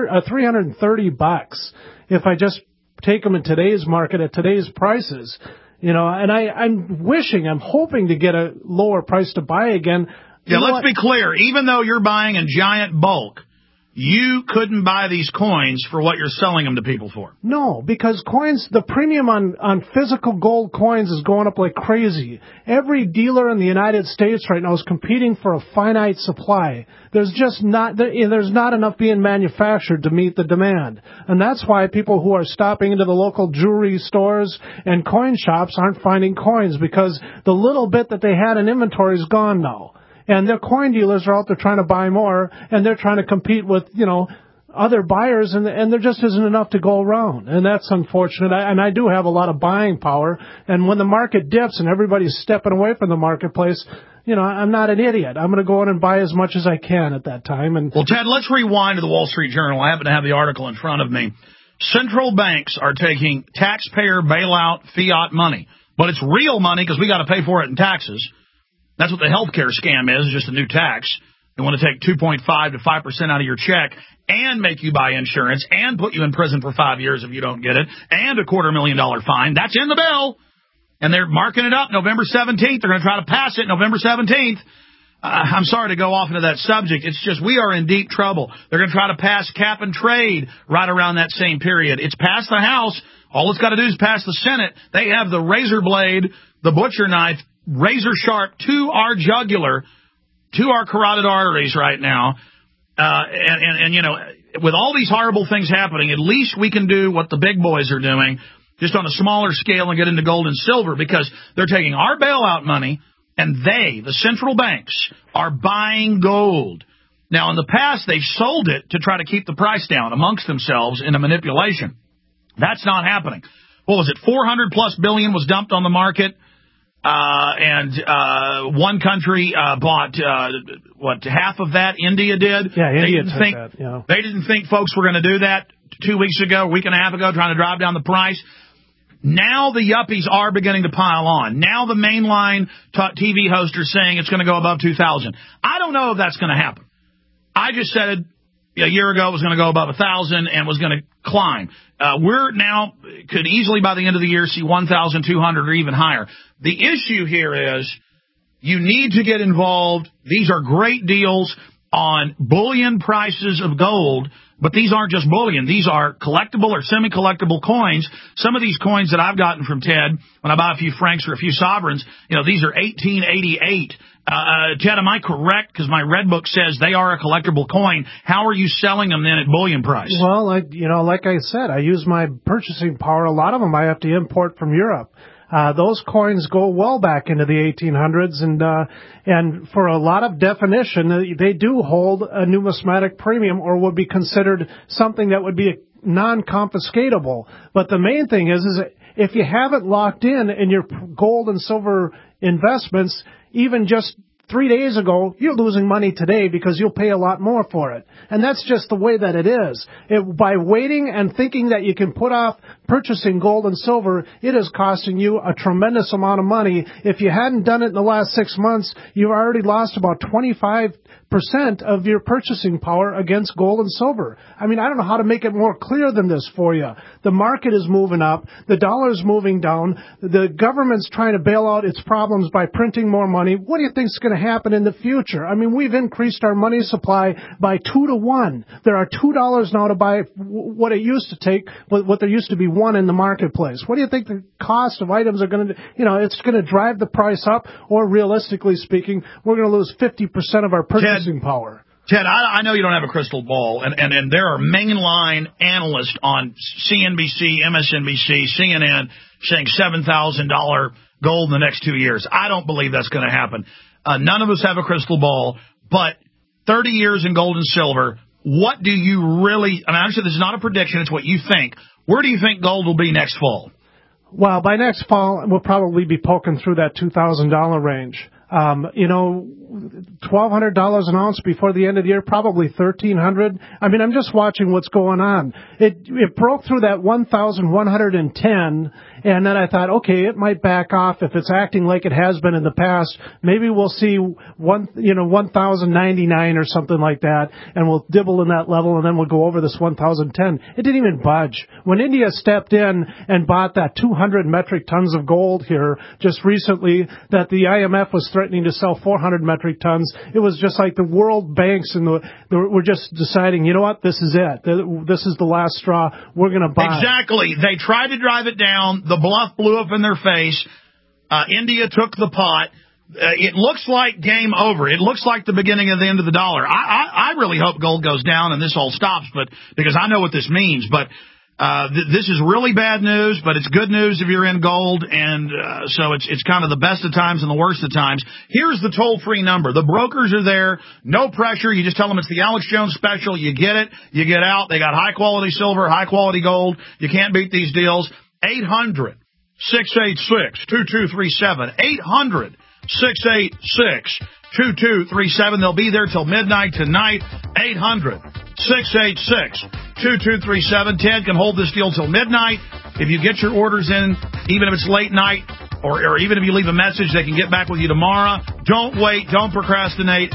$330 if I just take them in today's market at today's prices. You know, and I'm hoping to get a lower price to buy again. Yeah, let's be clear. Even though you're buying in giant bulk, you couldn't buy these coins for what you're selling them to people for. No, because coins, the premium on physical gold coins is going up like crazy. Every dealer in the United States right now is competing for a finite supply. There's not enough being manufactured to meet the demand. And that's why people who are stopping into the local jewelry stores and coin shops aren't finding coins, because the little bit that they had in inventory is gone now. And their coin dealers are out there trying to buy more, and they're trying to compete with, other buyers, and there just isn't enough to go around. And that's unfortunate. And I do have a lot of buying power. And when the market dips and everybody's stepping away from the marketplace, I'm not an idiot. I'm going to go in and buy as much as I can at that time. Well, Ted, let's rewind to the Wall Street Journal. I happen to have the article in front of me. Central banks are taking taxpayer bailout fiat money. But it's real money because we got to pay for it in taxes. That's what the healthcare scam is, just a new tax. They want to take 2.5 to 5% out of your check and make you buy insurance and put you in prison for 5 years if you don't get it, and a $250,000 fine. That's in the bill. And they're marking it up November 17th. They're going to try to pass it November 17th. I'm sorry to go off into that subject. It's just we are in deep trouble. They're going to try to pass cap and trade right around that same period. It's passed the House. All it's got to do is pass the Senate. They have the razor blade, the butcher knife, razor sharp to our jugular, to our carotid arteries right now. And with all these horrible things happening, at least we can do what the big boys are doing, just on a smaller scale, and get into gold and silver, because they're taking our bailout money and the central banks, are buying gold. Now, in the past, they've sold it to try to keep the price down amongst themselves in a manipulation. That's not happening. What was it? $400+ billion was dumped on the market. And one country bought half of that? India did. Yeah, India took that. Yeah. They didn't think folks were going to do that 2 weeks ago, a week and a half ago, trying to drive down the price. Now the yuppies are beginning to pile on. Now the mainline TV hosts are saying it's going to go above 2,000. I don't know if that's going to happen. I just said a year ago it was going to go above 1,000 and was going to climb. We're now could easily by the end of the year see 1,200 or even higher. The issue here is you need to get involved. These are great deals on bullion prices of gold, but these aren't just bullion. These are collectible or semi-collectible coins. Some of these coins that I've gotten from Ted, when I buy a few francs or a few sovereigns, these are 1888. Ted, am I correct? Because my red book says they are a collectible coin. How are you selling them then at bullion price? Well, like I said, I use my purchasing power. A lot of them I have to import from Europe. Those coins go well back into the 1800s, and for a lot of definition, they do hold a numismatic premium, or would be considered something that would be non-confiscatable. But the main thing is if you haven't locked in your gold and silver investments, even just 3 days ago, you're losing money today because you'll pay a lot more for it. And that's just the way that it is. By waiting and thinking that you can put off purchasing gold and silver, it is costing you a tremendous amount of money. If you hadn't done it in the last 6 months, you've already lost about 25% of your purchasing power against gold and silver. I mean, I don't know how to make it more clear than this for you. The market is moving up. The dollar is moving down. The government's trying to bail out its problems by printing more money. What do you think is going to happen in the future? I mean, we've increased our money supply by 2 to 1. There are $2 now to buy what it used to take, what there used to be 1 in the marketplace. What do you think the cost of items are going to, it's going to drive the price up, or realistically speaking, we're going to lose 50% of our purchasing power. Ted, I know you don't have a crystal ball, and there are mainline analysts on CNBC, MSNBC, CNN saying $7,000 gold in the next 2 years. I don't believe that's going to happen. None of us have a crystal ball, but 30 years in gold and silver, what do you really, and actually this is not a prediction, it's what you think. Where do you think gold will be next fall? Well, by next fall, we'll probably be poking through that $2,000 range. $1,200 an ounce before the end of the year, probably $1,300. I mean, I'm just watching what's going on. It broke through that 1,110, and then I thought, okay, it might back off if it's acting like it has been in the past. Maybe we'll see 1,099 or something like that, and we'll dibble in that level, and then we'll go over this 1,010. It didn't even budge. When India stepped in and bought that 200 metric tons of gold here just recently, that the IMF was threatening to sell 400 metric tons, it was just like the world banks and were just deciding, you know what, this is it. This is the last straw. We're going to buy. Exactly. They tried to drive it down. The bluff blew up in their face. India took the pot. It looks like game over. It looks like the beginning of the end of the dollar. I really hope gold goes down and this all stops, but because I know what this means. But this is really bad news, but it's good news if you're in gold, and so it's kind of the best of times and the worst of times. Here's the toll-free number. The brokers are there. No pressure. You just tell them it's the Alex Jones special. You get it. You get out. They got high-quality silver, high-quality gold. You can't beat these deals. 800-686-2237. 800-686-2237. They'll be there till midnight tonight. 800-686-2237. Ted can hold this deal till midnight. If you get your orders in, even if it's late night, or even if you leave a message, they can get back with you tomorrow. Don't wait. Don't procrastinate.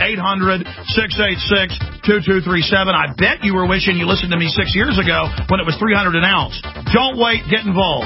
800-686-2237. I bet you were wishing you listened to me 6 years ago when it was $300 an ounce. Don't wait. Get involved.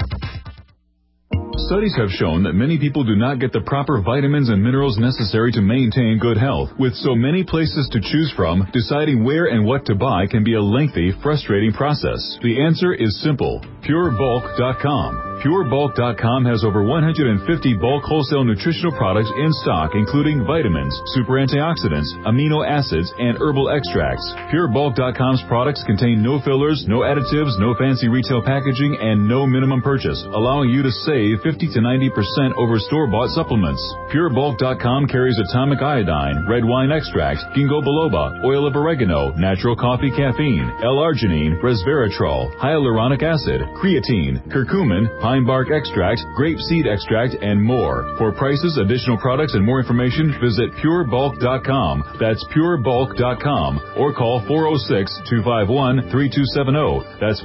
Studies have shown that many people do not get the proper vitamins and minerals necessary to maintain good health. With so many places to choose from, deciding where and what to buy can be a lengthy, frustrating process. The answer is simple. PureBulk.com. PureBulk.com has over 150 bulk wholesale nutritional products in stock, including vitamins, super antioxidants, amino acids, and herbal extracts. PureBulk.com's products contain no fillers, no additives, no fancy retail packaging, and no minimum purchase, allowing you to save 50 to 90% over store-bought supplements. PureBulk.com carries atomic iodine, red wine extract, ginkgo biloba, oil of oregano, natural coffee caffeine, L-arginine, resveratrol, hyaluronic acid, creatine, curcumin, pine bark extract, grape seed extract, and more. For prices, additional products, and more information, visit PureBulk.com. That's PureBulk.com. Or call 406-251-3270. That's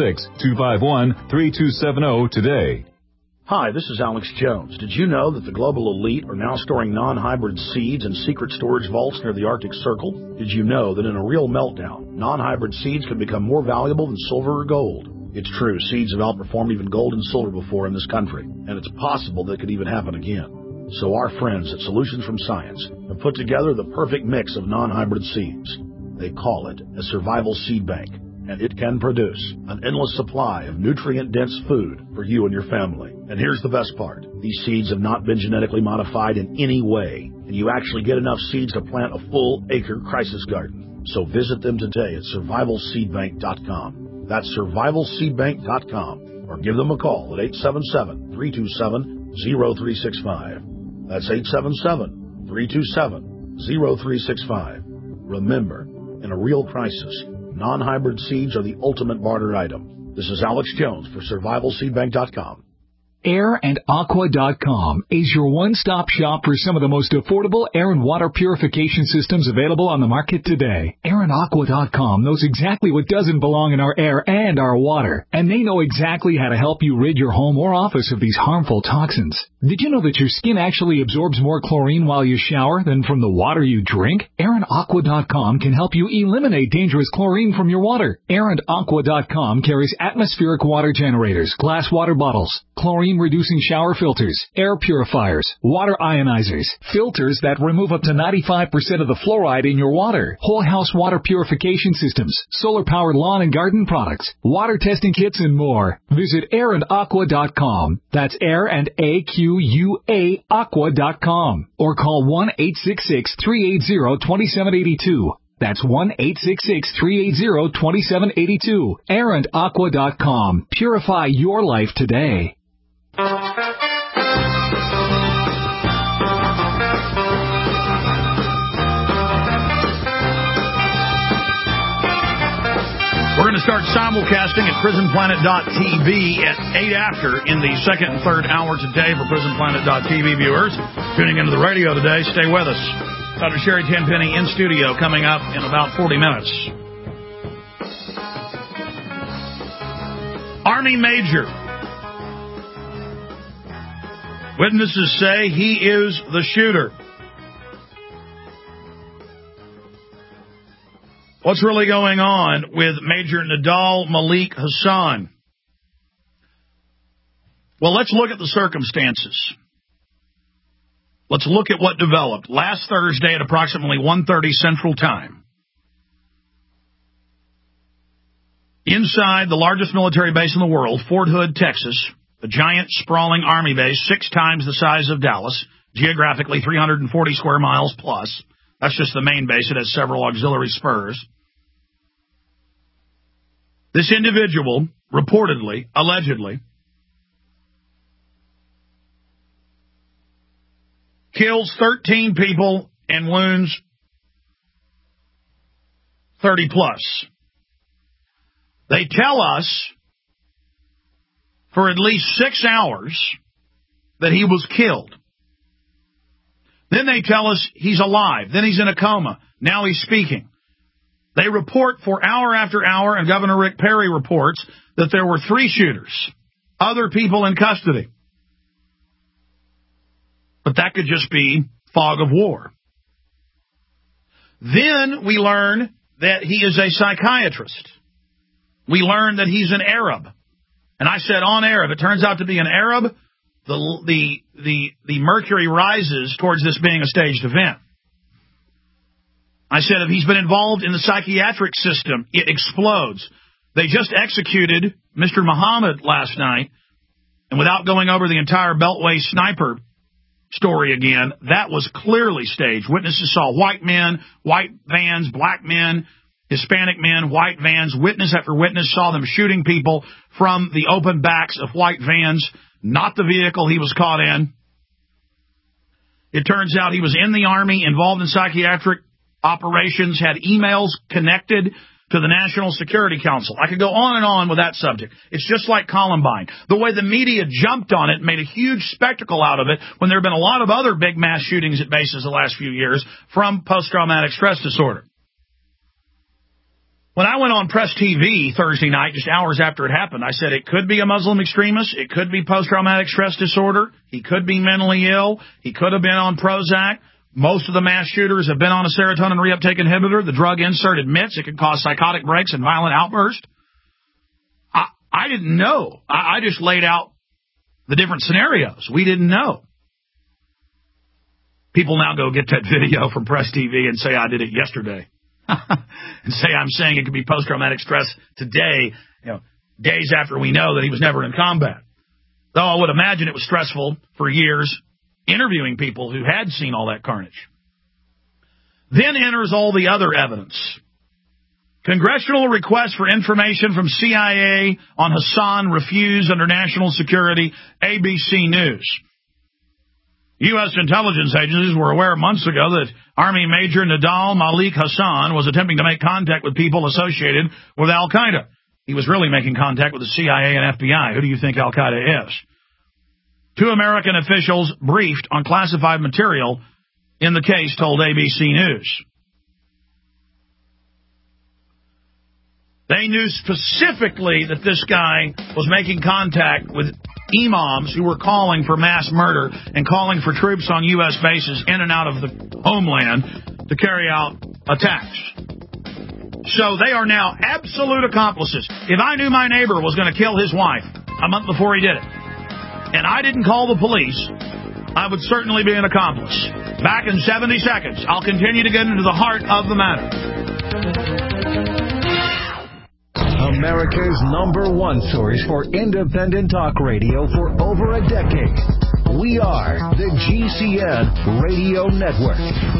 406-251-3270 today. Hi, this is Alex Jones. Did you know that the global elite are now storing non-hybrid seeds in secret storage vaults near the Arctic Circle? Did you know that in a real meltdown, non-hybrid seeds can become more valuable than silver or gold? It's true, seeds have outperformed even gold and silver before in this country, and it's possible that could even happen again. So our friends at Solutions from Science have put together the perfect mix of non-hybrid seeds. They call it a survival seed bank, and it can produce an endless supply of nutrient-dense food for you and your family. And here's the best part. These seeds have not been genetically modified in any way, and you actually get enough seeds to plant a full-acre crisis garden. So visit them today at survivalseedbank.com. That's survivalseedbank.com, or give them a call at 877-327-0365. That's 877-327-0365. Remember, in a real crisis, non-hybrid seeds are the ultimate barter item. This is Alex Jones for survivalseedbank.com. AirandAqua.com is your one-stop shop for some of the most affordable air and water purification systems available on the market today. AirandAqua.com knows exactly what doesn't belong in our air and our water, and they know exactly how to help you rid your home or office of these harmful toxins. Did you know that your skin actually absorbs more chlorine while you shower than from the water you drink? AirandAqua.com can help you eliminate dangerous chlorine from your water. AirandAqua.com carries atmospheric water generators, glass water bottles, chlorine-reducing shower filters, air purifiers, water ionizers, filters that remove up to 95% of the fluoride in your water, whole house water purification systems, solar-powered lawn and garden products, water testing kits, and more. Visit AirandAqua.com. That's Air and A-Q-U-A Aqua.com. Or call 1-866-380-2782. That's 1-866-380-2782. AirandAqua.com. Purify your life today. We're going to start simulcasting at prisonplanet.tv at 8 after in the second and third hour today for prisonplanet.tv viewers. Tuning into the radio today, stay with us. Dr. Sherry Tenpenny in studio coming up in about 40 minutes. Army Major. Witnesses say he is the shooter. What's really going on with Major Nidal Malik Hasan? Well, let's look at the circumstances. Let's look at what developed. Last Thursday at approximately 1:30 Central Time, inside the largest military base in the world, Fort Hood, Texas, a giant, sprawling Army base 6 times the size of Dallas, geographically 340 square miles plus. That's just the main base. It has several auxiliary spurs. This individual, reportedly, allegedly, kills 13 people and wounds 30 plus. They tell us for at least 6 hours that he was killed. Then they tell us he's alive. Then he's in a coma. Now he's speaking. They report for hour after hour, and Governor Rick Perry reports that there were 3 shooters, other people in custody. But that could just be fog of war. Then we learn that he is a psychiatrist. We learn that he's an Arab. And I said on air, if it turns out to be an Arab, the mercury rises towards this being a staged event. I said if he's been involved in the psychiatric system, it explodes. They just executed Mr. Muhammad last night, and without going over the entire Beltway sniper story again, that was clearly staged. Witnesses saw white men, white vans, black men, Hispanic men, white vans. Witness after witness saw them shooting people from the open backs of white vans, not the vehicle he was caught in. It turns out he was in the Army, involved in psychiatric operations, had emails connected to the National Security Council. I could go on and on with that subject. It's just like Columbine. The way the media jumped on it, made a huge spectacle out of it, when there have been a lot of other big mass shootings at bases the last few years from post-traumatic stress disorder. When I went on Press TV Thursday night, just hours after it happened, I said it could be a Muslim extremist, it could be post-traumatic stress disorder, he could be mentally ill, he could have been on Prozac. Most of the mass shooters have been on a serotonin reuptake inhibitor. The drug insert admits it can cause psychotic breaks and violent outbursts. I didn't know. I just laid out the different scenarios. We didn't know. People now go get that video from Press TV and say I did it yesterday. And say I'm saying it could be post-traumatic stress today, days after we know that he was never in combat. Though I would imagine it was stressful for years interviewing people who had seen all that carnage. Then enters all the other evidence. Congressional request for information from CIA on Hasan refused under national security, ABC News. U.S. intelligence agencies were aware months ago that Army Major Nidal Malik Hasan was attempting to make contact with people associated with Al-Qaeda. He was really making contact with the CIA and FBI. Who do you think Al-Qaeda is? 2 American officials briefed on classified material in the case told ABC News. They knew specifically that this guy was making contact with imams who were calling for mass murder and calling for troops on U.S. bases in and out of the homeland to carry out attacks. So they are now absolute accomplices. If I knew my neighbor was going to kill his wife a month before he did it, and I didn't call the police, I would certainly be an accomplice. Back in 70 seconds, I'll continue to get into the heart of the matter. America's #1 source for independent talk radio for over a decade. We are the GCN Radio Network.